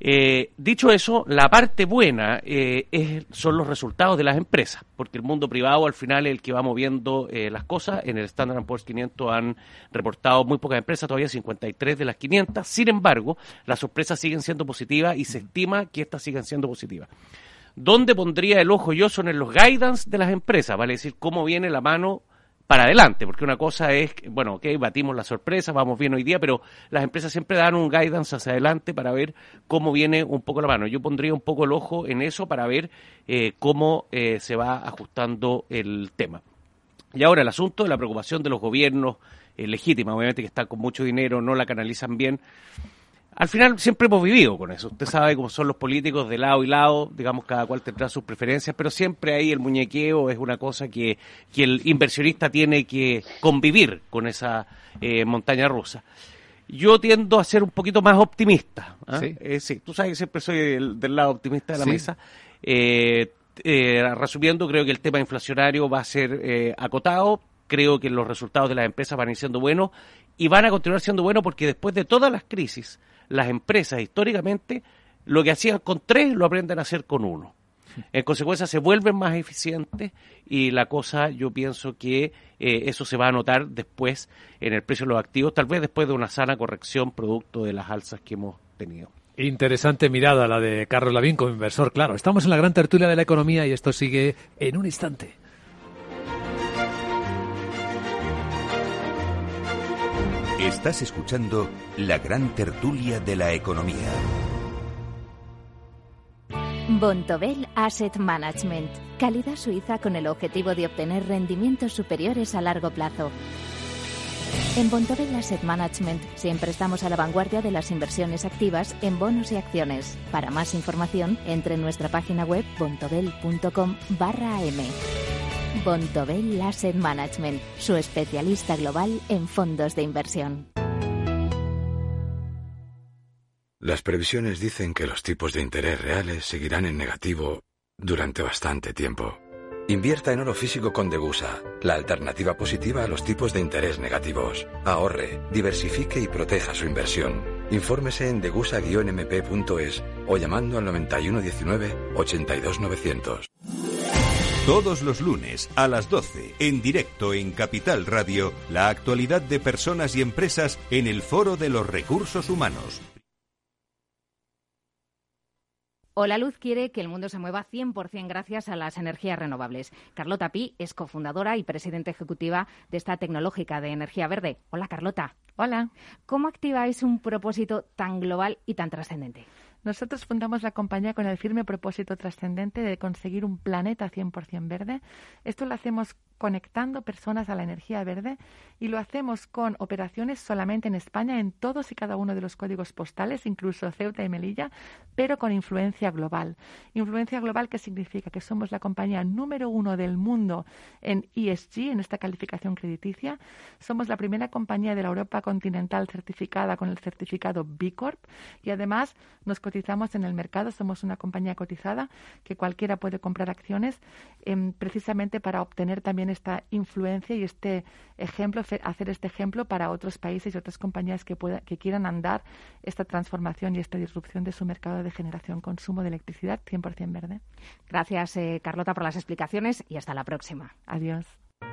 R: Eh, dicho eso, la parte buena eh, es, son los resultados de las empresas, porque el mundo privado al final es el que va moviendo eh, las cosas. En el Standard and Poor's quinientos han reportado muy pocas empresas, todavía cincuenta y tres de las quinientas. Sin embargo, las sorpresas siguen siendo positivas y se estima que estas siguen siendo positivas. ¿Dónde pondría el ojo yo? Son en los guidance de las empresas, vale decir, cómo viene la mano para adelante, porque una cosa es, bueno, ok, batimos la sorpresa, vamos bien hoy día, pero las empresas siempre dan un guidance hacia adelante para ver cómo viene un poco la mano. Yo pondría un poco el ojo en eso para ver eh, cómo eh, se va ajustando el tema. Y ahora el asunto de la preocupación de los gobiernos, eh, legítima, obviamente que están con mucho dinero, no la canalizan bien. Al final siempre hemos vivido con eso. Usted sabe cómo son los políticos de lado y lado, digamos, cada cual tendrá sus preferencias, pero siempre ahí el muñequeo es una cosa que, que el inversionista tiene que convivir con esa eh, montaña rusa. Yo tiendo a ser un poquito más optimista. ¿eh? ¿Sí? Eh, sí, tú sabes que siempre soy del, del lado optimista de la sí. mesa. Eh, eh, resumiendo, creo que el tema inflacionario va a ser eh, acotado. Creo que los resultados de las empresas van a ir siendo buenos y van a continuar siendo buenos porque después de todas las crisis, las empresas históricamente lo que hacían con tres lo aprenden a hacer con uno. En consecuencia se vuelven más eficientes y la cosa, yo pienso que eh, eso se va a notar después en el precio de los activos, tal vez después de una sana corrección producto de las alzas que hemos tenido.
A: Interesante mirada la de Carlos Lavín como inversor, claro. Estamos en la gran tertulia de la economía y esto sigue en un instante.
B: Estás escuchando la gran tertulia de la economía.
F: Bontobel Asset Management. Calidad suiza con el objetivo de obtener rendimientos superiores a largo plazo. En Bontobel Asset Management siempre estamos a la vanguardia de las inversiones activas en bonos y acciones. Para más información, entre en nuestra página web bontobel punto com barra m. Bontobel Asset Management, su especialista global en fondos de inversión.
T: Las previsiones dicen que los tipos de interés reales seguirán en negativo durante bastante tiempo. Invierta en oro físico con Degusa, la alternativa positiva a los tipos de interés negativos. Ahorre, diversifique y proteja su inversión. Infórmese en degusa guion m p punto es o llamando al noventa y uno diecinueve ochenta y dos novecientos.
B: Todos los lunes a las doce, en directo en Capital Radio, la actualidad de personas y empresas en el Foro de los Recursos Humanos.
U: Hola Luz quiere que el mundo se mueva cien por ciento gracias a las energías renovables. Carlota Pi es cofundadora y presidenta ejecutiva de esta tecnológica de energía verde. Hola Carlota.
V: Hola.
U: ¿Cómo activáis un propósito tan global y tan trascendente?
V: Nosotros fundamos la compañía con el firme propósito trascendente de conseguir un planeta cien por ciento verde. Esto lo hacemos conectando personas a la energía verde y lo hacemos con operaciones solamente en España, en todos y cada uno de los códigos postales, incluso Ceuta y Melilla, pero con influencia global. Influencia global, ¿qué significa? Que somos la compañía número uno del mundo en E S G, en esta calificación crediticia. Somos la primera compañía de la Europa continental certificada con el certificado B Corp y además nos cotizamos en el mercado. Somos una compañía cotizada que cualquiera puede comprar acciones eh, precisamente para obtener también esta influencia y este ejemplo, hacer este ejemplo para otros países y otras compañías que pueda, que quieran andar esta transformación y esta disrupción de su mercado de generación, consumo de electricidad cien por ciento verde.
U: Gracias, eh, Carlota, por las explicaciones y hasta la próxima.
V: Adiós.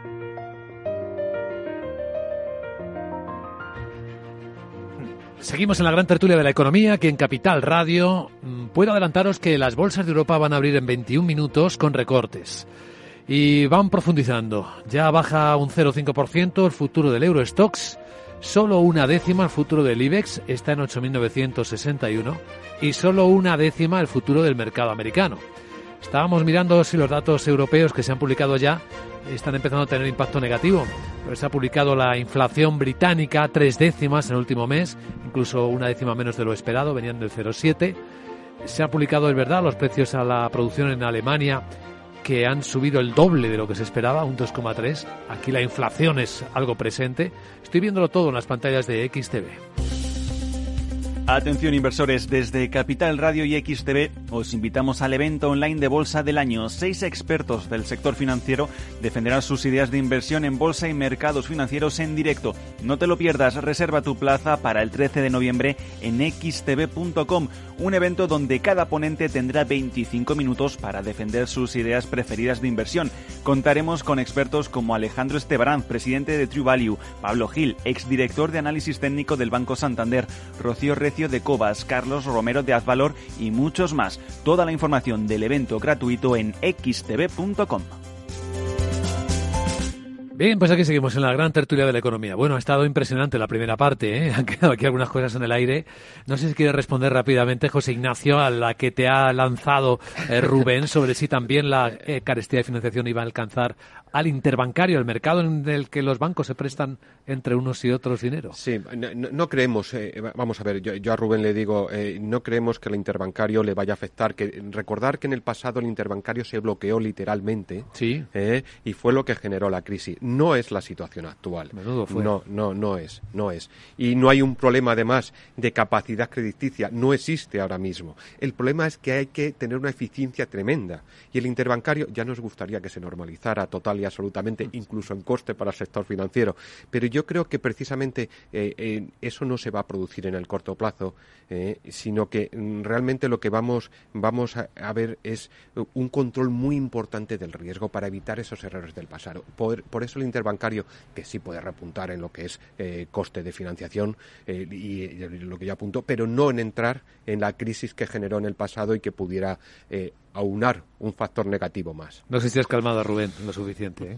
A: Seguimos en la gran tertulia de la economía, aquí en Capital Radio. Puedo adelantaros que las bolsas de Europa van a abrir en veintiún minutos con recortes. Y van profundizando. Ya baja un cero coma cinco por ciento el futuro del Eurostoxx, solo una décima el futuro del IBEX, está en ocho mil novecientos sesenta y uno, y solo una décima el futuro del mercado americano. Estábamos mirando si los datos europeos que se han publicado ya están empezando a tener impacto negativo. Pero se ha publicado la inflación británica, tres décimas en el último mes, incluso una décima menos de lo esperado, venían del cero coma siete. Se ha publicado, es verdad, los precios a la producción en Alemania, que han subido el doble de lo que se esperaba, un dos coma tres. Aquí la inflación es algo presente. Estoy viéndolo todo en las pantallas de X T V.
I: Atención inversores, desde Capital Radio y X T V Os invitamos al evento online de Bolsa del Año. Seis expertos del sector financiero defenderán sus ideas de inversión en bolsa y mercados financieros en directo. No te lo pierdas, reserva tu plaza para el trece de noviembre en equis te ve punto com, un evento donde cada ponente tendrá veinticinco minutos para defender sus ideas preferidas de inversión. Contaremos con expertos como Alejandro Estebarán, presidente de True Value, Pablo Gil, exdirector de análisis técnico del Banco Santander, Rocío Recio de Cobas, Carlos Romero de Azvalor y muchos más. Toda la información del evento gratuito en equis te ve punto com.
A: Bien, pues aquí seguimos en la gran tertulia de la economía. Bueno, ha estado impresionante la primera parte, ¿eh? Han quedado aquí algunas cosas en el aire. No sé si quieres responder rápidamente, José Ignacio, a la que te ha lanzado eh, Rubén sobre si también la eh, carestía de financiación iba a alcanzar al interbancario, el mercado en el que los bancos se prestan entre unos y otros dinero.
Q: Sí, no, no creemos, eh, vamos a ver, yo, yo a Rubén le digo, eh, no creemos que el interbancario le vaya a afectar. Que recordar que en el pasado el interbancario se bloqueó literalmente,
A: sí,
Q: eh, y fue lo que generó la crisis. No es la situación actual.
A: Menudo fue.
Q: No, no, no es, no es. Y no hay un problema además de capacidad crediticia, no existe ahora mismo. El problema es que hay que tener una eficiencia tremenda. Y el interbancario ya nos gustaría que se normalizara total y absolutamente, incluso en coste para el sector financiero. Pero yo creo que precisamente eh, eh, eso no se va a producir en el corto plazo, eh, sino que mm, realmente lo que vamos, vamos a, a ver es un control muy importante del riesgo para evitar esos errores del pasado. Por, por eso el interbancario, que sí puede repuntar en lo que es eh, coste de financiación eh, y, y lo que yo apunto, pero no en entrar en la crisis que generó en el pasado y que pudiera eh, aunar un factor negativo más.
A: No sé si has calmado a Rubén lo suficiente, ¿eh?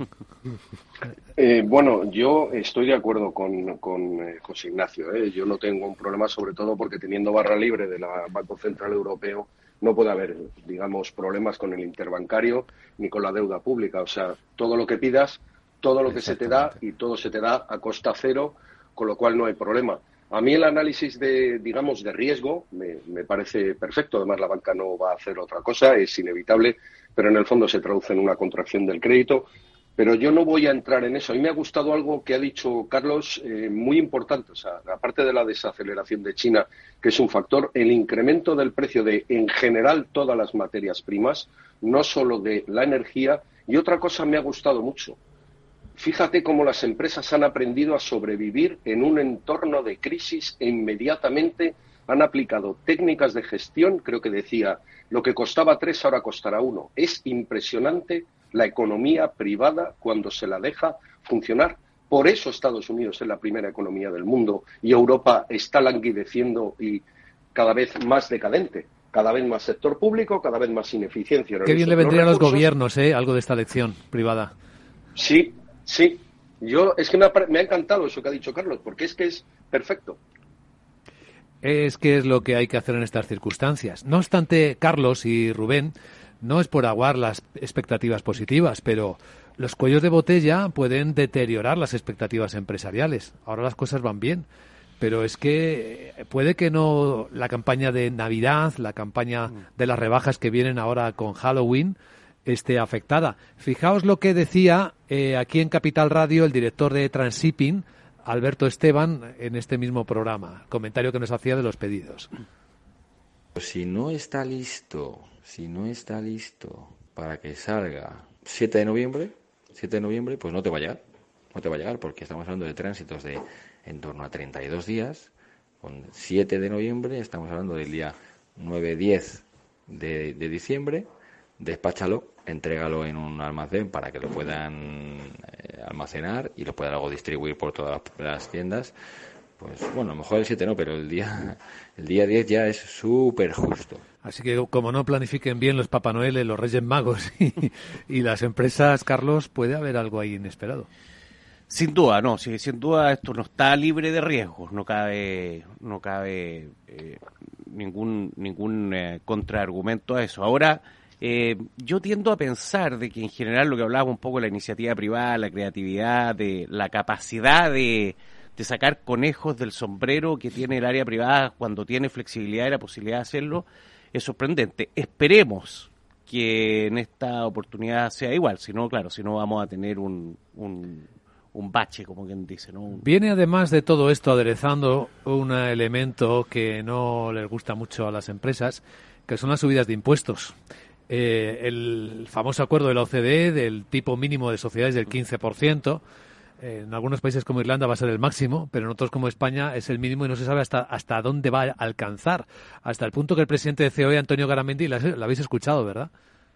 S: eh, bueno, yo estoy de acuerdo con, con eh, José Ignacio, ¿eh? Yo no tengo un problema, sobre todo porque teniendo barra libre del Banco Central Europeo no puede haber, digamos, problemas con el interbancario ni con la deuda pública. O sea, todo lo que pidas, todo lo que se te da y todo se te da a costa cero, con lo cual no hay problema. A mí el análisis de, digamos, de riesgo me, me parece perfecto. Además, la banca no va a hacer otra cosa, es inevitable, pero en el fondo se traduce en una contracción del crédito. Pero yo no voy a entrar en eso. A mí me ha gustado algo que ha dicho Carlos, eh, muy importante. O sea, aparte de la desaceleración de China, que es un factor, el incremento del precio de, en general, todas las materias primas, no solo de la energía. Y otra cosa me ha gustado mucho. Fíjate cómo las empresas han aprendido a sobrevivir en un entorno de crisis e inmediatamente han aplicado técnicas de gestión. Creo que decía, lo que costaba tres ahora costará uno. Es impresionante la economía privada cuando se la deja funcionar. Por eso Estados Unidos es la primera economía del mundo y Europa está languideciendo y cada vez más decadente. Cada vez más sector público, cada vez más ineficiencia.
A: Qué bien le vendría a los gobiernos, ¿eh? Algo de esta lección privada.
S: Sí. Sí, yo es que me ha, me ha encantado eso que ha dicho Carlos, porque es que es perfecto.
A: Es que es lo que hay que hacer en estas circunstancias. No obstante, Carlos y Rubén, no es por aguar las expectativas positivas, pero los cuellos de botella pueden deteriorar las expectativas empresariales. Ahora las cosas van bien, pero es que puede que no la campaña de Navidad, la campaña de las rebajas que vienen ahora con Halloween, esté afectada. Fijaos lo que decía eh, aquí en Capital Radio el director de Transshipping, Alberto Esteban, en este mismo programa. Comentario que nos hacía de los pedidos.
C: Si no está listo, si no está listo para que salga siete de noviembre, siete de noviembre, pues no te va a llegar. No te va a llegar porque estamos hablando de tránsitos de en torno a treinta y dos días. Con siete de noviembre estamos hablando del día nueve diez de, de diciembre. Despáchalo, entrégalo en un almacén para que lo puedan eh, almacenar y lo puedan luego distribuir por todas las tiendas. Pues bueno, a lo mejor el siete no, pero el día el día diez ya es súper justo.
A: Así que como no planifiquen bien los Papá Noel, los Reyes Magos y, y las empresas, Carlos, puede haber algo ahí inesperado.
R: Sin duda, no, sí, sin duda esto no está libre de riesgos, no cabe no cabe eh, ningún ningún eh, contraargumento a eso. Ahora, Eh, yo tiendo a pensar de que en general lo que hablábamos un poco de la iniciativa privada, la creatividad, de la capacidad de, de sacar conejos del sombrero que tiene el área privada cuando tiene flexibilidad y la posibilidad de hacerlo, es sorprendente. Esperemos que en esta oportunidad sea igual, si no, claro, si no vamos a tener un, un, un bache, como quien dice, ¿no? Un...
A: Viene además de todo esto aderezando un elemento que no les gusta mucho a las empresas, que son las subidas de impuestos. Eh, el famoso acuerdo de la O C D E del tipo mínimo de sociedades del quince por ciento. Eh, en algunos países como Irlanda va a ser el máximo, pero en otros como España es el mínimo y no se sabe hasta hasta dónde va a alcanzar. Hasta el punto que el presidente de C O E, Antonio Garamendi, la, la habéis escuchado, ¿verdad?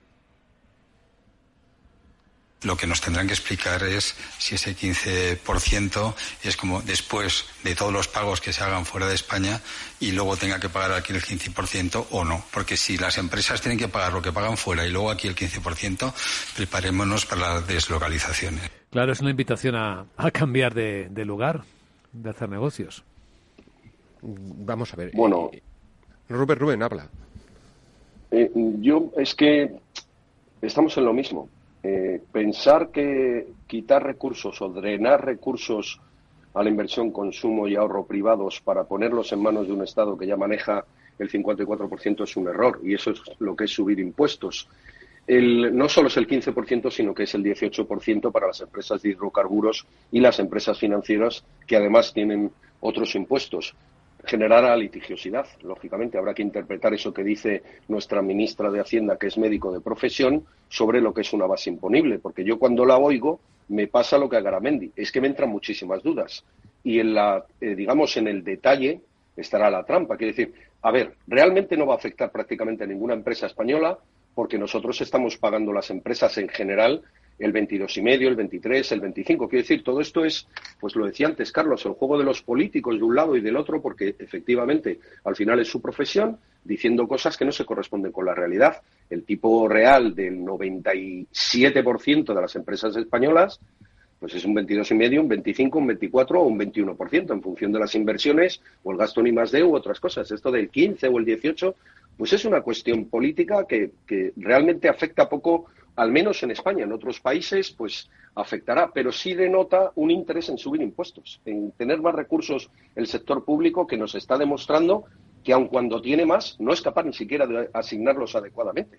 D: Lo que nos tendrán que explicar es si ese quince por ciento es como después de todos los pagos que se hagan fuera de España y luego tenga que pagar aquí el quince por ciento o no. Porque si las empresas tienen que pagar lo que pagan fuera y luego aquí el quince por ciento, preparémonos para las deslocalizaciones.
A: Claro, es una invitación a, a cambiar de, de lugar, de hacer negocios.
Q: Vamos a ver.
S: Bueno,
Q: eh, Rubén, Rubén, habla.
S: Eh, yo es que estamos en lo mismo. Eh, pensar que quitar recursos o drenar recursos a la inversión, consumo y ahorro privados para ponerlos en manos de un Estado que ya maneja el cincuenta y cuatro por ciento es un error, y eso es lo que es subir impuestos. El, no solo es el quince por ciento, sino que es el dieciocho por ciento para las empresas de hidrocarburos y las empresas financieras, que además tienen otros impuestos. Generará litigiosidad, lógicamente. Habrá que interpretar eso que dice nuestra ministra de Hacienda, que es médico de profesión, sobre lo que es una base imponible, porque yo cuando la oigo me pasa lo que a Garamendi, es que me entran muchísimas dudas. Y en la, eh, digamos, en el detalle estará la trampa. Quiere decir, a ver, realmente no va a afectar prácticamente a ninguna empresa española, porque nosotros estamos pagando las empresas en general el veintidós y medio, el veintitrés, el veinticinco. Quiero decir, todo esto es, pues lo decía antes Carlos, el juego de los políticos de un lado y del otro, porque efectivamente al final es su profesión, diciendo cosas que no se corresponden con la realidad. El tipo real del noventa y siete por ciento de las empresas españolas, pues es un veintidós y medio, un veinticinco, un veinticuatro o un veintiuno por ciento en función de las inversiones o el gasto en I más D u otras cosas. Esto del quince o el dieciocho, pues es una cuestión política que, que realmente afecta poco, al menos en España. En otros países, pues afectará, pero sí denota un interés en subir impuestos, en tener más recursos el sector público, que nos está demostrando que aun cuando tiene más, no es capaz ni siquiera de asignarlos adecuadamente.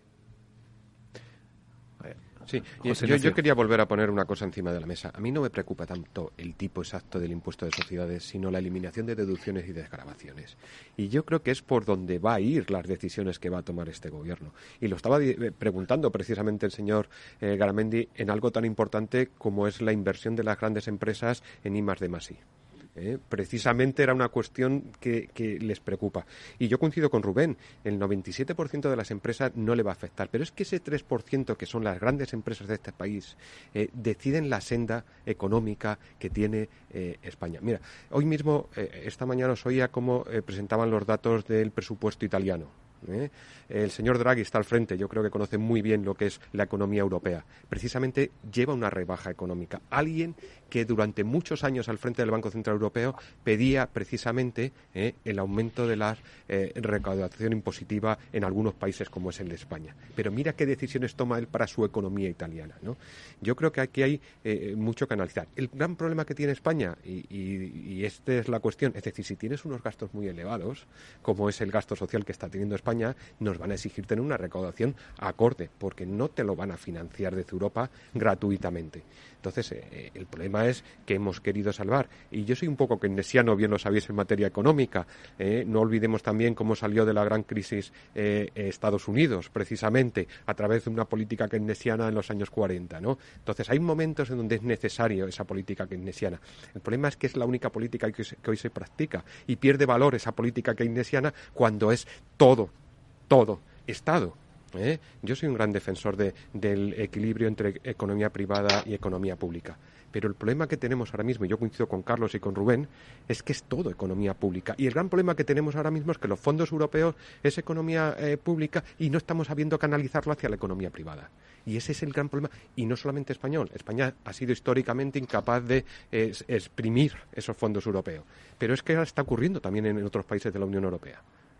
Q: Sí, yo, yo quería volver a poner una cosa encima de la mesa. A mí no me preocupa tanto el tipo exacto del impuesto de sociedades, sino la eliminación de deducciones y desgravaciones. Y yo creo que es por donde va a ir las decisiones que va a tomar este gobierno. Y lo estaba preguntando precisamente el señor eh, Garamendi en algo tan importante como es la inversión de las grandes empresas en I más D más I. ¿Eh? Precisamente era una cuestión que, que les preocupa. Y yo coincido con Rubén, el noventa y siete por ciento de las empresas no le va a afectar, pero es que ese tres por ciento que son las grandes empresas de este país eh, deciden la senda económica que tiene eh, España. Mira, hoy mismo, eh, esta mañana os oía cómo eh, presentaban los datos del presupuesto italiano. ¿Eh? El señor Draghi está al frente, yo creo que conoce muy bien lo que es la economía europea. Precisamente lleva una rebaja económica. Alguien que durante muchos años al frente del Banco Central Europeo pedía precisamente eh, el aumento de la eh, recaudación impositiva en algunos países como es el de España. Pero mira qué decisiones toma él para su economía italiana, ¿no? Yo creo que aquí hay eh, mucho que analizar. El gran problema que tiene España, y, y, y esta es la cuestión, es decir, si tienes unos gastos muy elevados, como es el gasto social que está teniendo España, nos van a exigir tener una recaudación acorde, porque no te lo van a financiar desde Europa gratuitamente. Entonces, eh, el problema es que hemos querido salvar. Y yo soy un poco keynesiano, bien lo sabéis, en materia económica. Eh, no olvidemos también cómo salió de la gran crisis eh, Estados Unidos, precisamente, a través de una política keynesiana en los años cuarenta, ¿no? Entonces, hay momentos en donde es necesario esa política keynesiana. El problema es que es la única política que, que hoy se practica y pierde valor esa política keynesiana cuando es todo, todo Estado. ¿Eh? Yo soy un gran defensor de, del equilibrio entre economía privada y economía pública. Pero el problema que tenemos ahora mismo, y yo coincido con Carlos y con Rubén, es que es todo economía pública. Y el gran problema que tenemos ahora mismo es que los fondos europeos es economía eh, pública y no estamos sabiendo canalizarlo hacia la economía privada. Y ese es el gran problema. Y no solamente español. España ha sido históricamente incapaz de eh, exprimir esos fondos europeos. Pero es que ahora está ocurriendo también en otros países de la Unión Europea.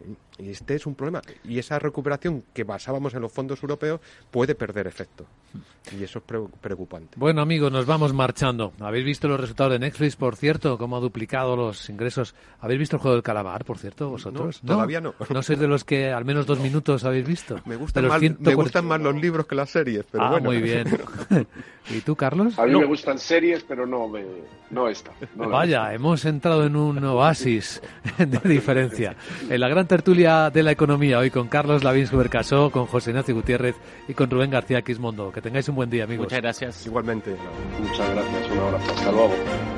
Q: Y este es un problema. Y esa recuperación que basábamos en los fondos europeos puede perder efecto. Y eso es preocupante.
A: Bueno, amigos, nos vamos marchando. ¿Habéis visto los resultados de Netflix, por cierto? ¿Cómo ha duplicado los ingresos? ¿Habéis visto el juego del calamar, por cierto, vosotros?
Q: No, todavía no.
A: ¿No sois de los que al menos dos minutos habéis visto?
Q: Me gustan, más, me gustan más los libros que las series, pero
A: ah,
Q: bueno.
A: Muy bien. ¿Y tú, Carlos?
S: A mí
A: no.
S: me gustan series, pero no me, no esta. No
A: Vaya, hemos entrado en un oasis de diferencia. En la gran gran tertulia de la economía hoy con Carlos Lavín Subercasó, con José Ignacio Gutiérrez y con Rubén García Quismondo. Que tengáis un buen día, amigos.
R: Muchas gracias.
Q: Igualmente.
S: Muchas gracias. Un abrazo. Hasta luego.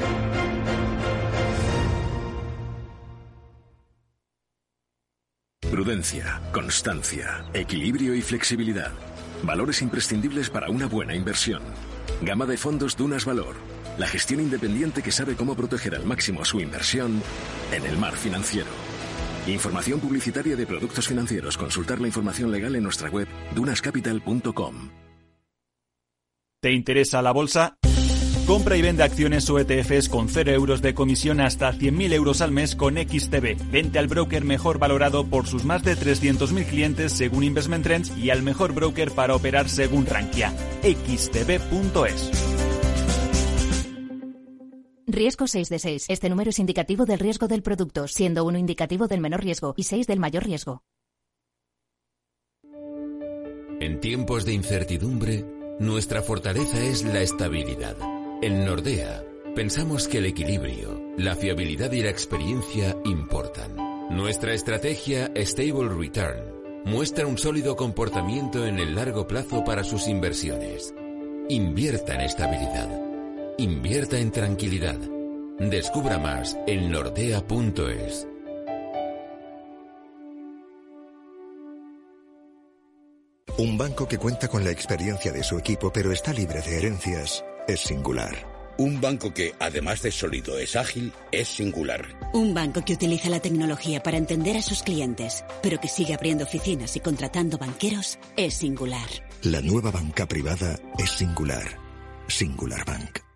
E: Prudencia, constancia, equilibrio y flexibilidad. Valores imprescindibles para una buena inversión. Gama de fondos Dunas Valor. La gestión independiente que sabe cómo proteger al máximo su inversión en el mar financiero. Información publicitaria de productos financieros. Consultar la información legal en nuestra web dunas capital punto com.
I: ¿Te interesa la bolsa? Compra y vende acciones o E T Fs con cero euros de comisión hasta cien mil euros al mes con X T B. Vente al broker mejor valorado por sus más de trescientos mil clientes según Investment Trends y al mejor broker para operar según Rankia. equis te be punto es.
F: Riesgo seis de seis. Este número es indicativo del riesgo del producto, siendo uno indicativo del menor riesgo y seis del mayor riesgo.
G: En tiempos de incertidumbre, nuestra fortaleza es la estabilidad. En Nordea, pensamos que el equilibrio, la fiabilidad y la experiencia importan. Nuestra estrategia Stable Return muestra un sólido comportamiento en el largo plazo para sus inversiones. Invierta en estabilidad. Invierta en tranquilidad. Descubra más en nordea punto es.
J: Un banco que cuenta con la experiencia de su equipo pero está libre de herencias es Singular.
K: Un banco que, además de sólido, es ágil, es Singular.
L: Un banco que utiliza la tecnología para entender a sus clientes, pero que sigue abriendo oficinas y contratando banqueros, es Singular.
J: La nueva banca privada es Singular. Singular Bank.